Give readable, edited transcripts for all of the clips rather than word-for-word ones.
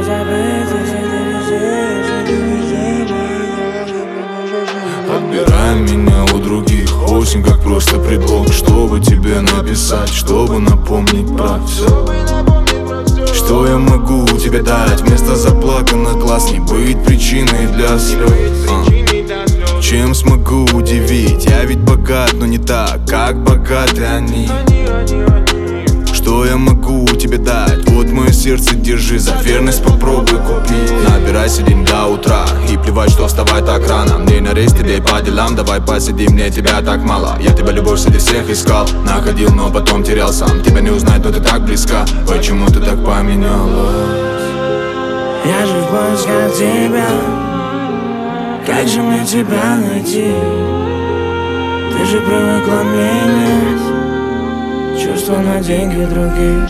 Отбираем меня у других. Осень как просто предлог, чтобы тебе написать, чтобы напомнить про все. Что я могу тебе дать? Вместо заплаканных глаз не быть причиной для слез. Чем смогу удивить? Я ведь богат, но не так, как богаты они. Что я могу тебе дать? Вот мое сердце, держи, за верность попробуй купить. Набирайся день до утра и плевать, что вставай так рано. Мне на рейс, идей по делам, давай посидим, мне тебя так мало. Я тебя любовь среди всех искал, находил, но потом терял сам. Тебя не узнать, но ты так близка, почему ты так поменялась? Я же в поисках тебя, как же мне тебя найти? Ты же привыкла менять чувства на деньги других.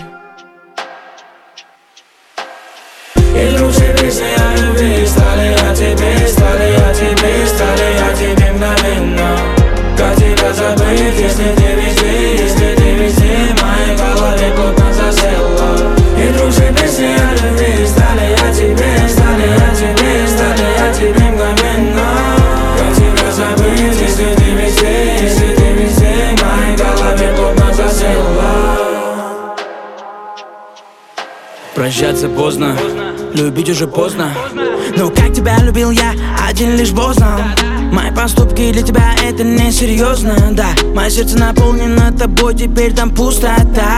И вдруг все песни о любви стали о тебе, стали о тебе, стали о тебе мгновенно. Как тебя забыть, если ты везде, если ты везде, в моей голове плотно засела. И вдруг все песни о любви стали о тебе, стали о тебе, стали о тебе мгновенно. Как тебя забыть, если ты везде, если ты везде, в моей голове плотно засела. Прощаться поздно, любить уже поздно. Но как тебя любил я, один лишь Бог знал. Мои поступки для тебя это несерьезно, да. Мое сердце наполнено тобой, теперь там пустота.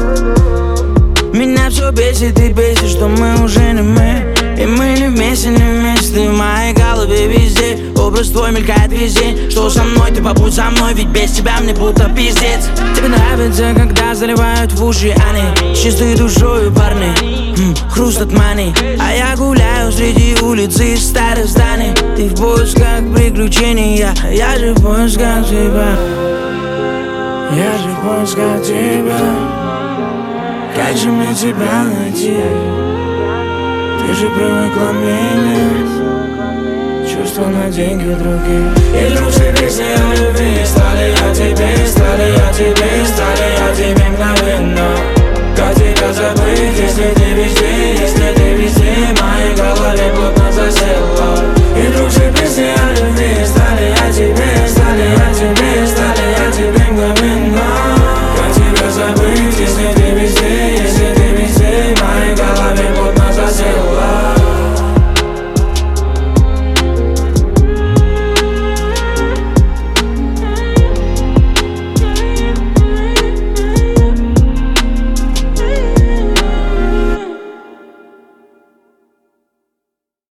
Меня все бесит и бесит, что мы уже не мы. И мы не вместе, не вместе. В моей голове везде образ твой мелькает весь день. Что со мной, ты побудь со мной, ведь без тебя мне будто пиздец. Тебе нравится, когда заливают в уши они, с чистой душою парни, хруст от мани. А я гуляю среди улицы из старых зданий. Ты в поисках приключений, я же в поисках тебя. Я же в поисках тебя. Как же мне тебя найти? Ты же привыкла менять чувства на деньги других. И вдруг все песни о любви стали о тебе, стали о тебе, стали о тебе мгновенно. Как тебя забыть, если ты везде,